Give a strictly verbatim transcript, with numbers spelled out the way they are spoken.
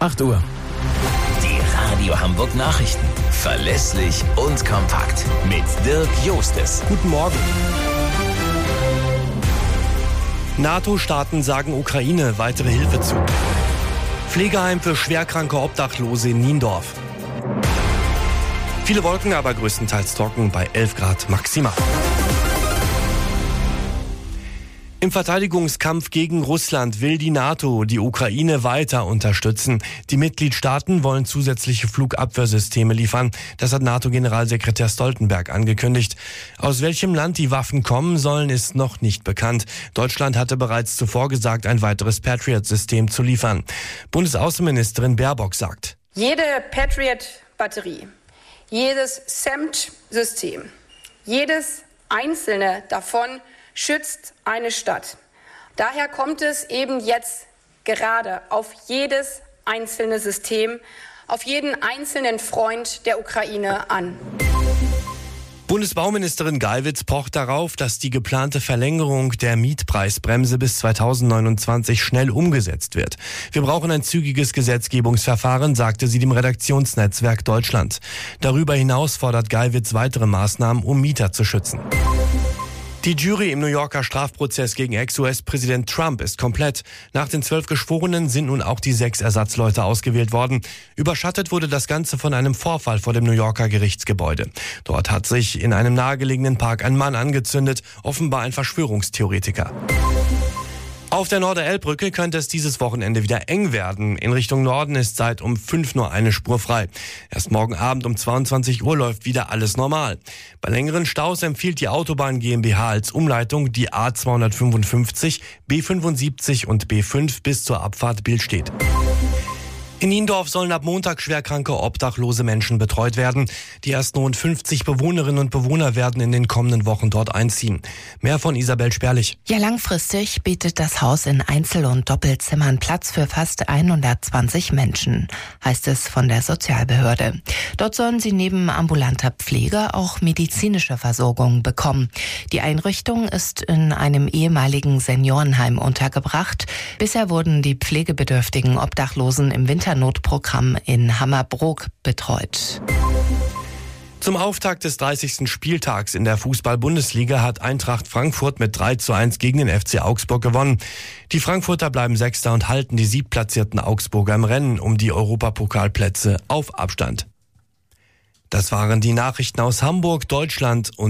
acht Uhr. Die Radio Hamburg Nachrichten. Verlässlich und kompakt. Mit Dirk Jostes. Guten Morgen. NATO-Staaten sagen Ukraine weitere Hilfe zu. Pflegeheim für schwerkranke Obdachlose in Niendorf. Viele Wolken, aber größtenteils trocken bei elf Grad maximal. Im Verteidigungskampf gegen Russland will die NATO die Ukraine weiter unterstützen. Die Mitgliedstaaten wollen zusätzliche Flugabwehrsysteme liefern. Das hat NATO-Generalsekretär Stoltenberg angekündigt. Aus welchem Land die Waffen kommen sollen, ist noch nicht bekannt. Deutschland hatte bereits zuvor gesagt, ein weiteres Patriot-System zu liefern. Bundesaußenministerin Baerbock sagt: Jede Patriot-Batterie, jedes S A M T-System, jedes einzelne davon schützt eine Stadt. Daher kommt es eben jetzt gerade auf jedes einzelne System, auf jeden einzelnen Freund der Ukraine an. Bundesbauministerin Geiwitz pocht darauf, dass die geplante Verlängerung der Mietpreisbremse bis zweitausendneunundzwanzig schnell umgesetzt wird. Wir brauchen ein zügiges Gesetzgebungsverfahren, sagte sie dem Redaktionsnetzwerk Deutschland. Darüber hinaus fordert Geiwitz weitere Maßnahmen, um Mieter zu schützen. Die Jury im New Yorker Strafprozess gegen Ex-U S-Präsident Trump ist komplett. Nach den zwölf Geschworenen sind nun auch die sechs Ersatzleute ausgewählt worden. Überschattet wurde das Ganze von einem Vorfall vor dem New Yorker Gerichtsgebäude. Dort hat sich in einem nahegelegenen Park ein Mann angezündet, offenbar ein Verschwörungstheoretiker. Auf der Norder-Elb-Brücke könnte es dieses Wochenende wieder eng werden. In Richtung Norden ist seit um fünf nur eine Spur frei. Erst morgen Abend um zweiundzwanzig Uhr läuft wieder alles normal. Bei längeren Staus empfiehlt die Autobahn GmbH als Umleitung die A zweihundertfünfundfünfzig, B fünfundsiebzig und B fünf bis zur Abfahrt Billstedt. In Niendorf sollen ab Montag schwerkranke obdachlose Menschen betreut werden. Die ersten rund fünfzig Bewohnerinnen und Bewohner werden in den kommenden Wochen dort einziehen. Mehr von Isabel Sperlich. Ja, langfristig bietet das Haus in Einzel- und Doppelzimmern Platz für fast hundertzwanzig Menschen, heißt es von der Sozialbehörde. Dort sollen sie neben ambulanter Pflege auch medizinische Versorgung bekommen. Die Einrichtung ist in einem ehemaligen Seniorenheim untergebracht. Bisher wurden die pflegebedürftigen Obdachlosen im Winter Notprogramm in Hammerbrook betreut. Zum Auftakt des dreißigsten Spieltags in der Fußball-Bundesliga hat Eintracht Frankfurt mit drei zu eins gegen den F C Augsburg gewonnen. Die Frankfurter bleiben Sechster und halten die siebtplatzierten Augsburger im Rennen um die Europapokalplätze auf Abstand. Das waren die Nachrichten aus Hamburg, Deutschland und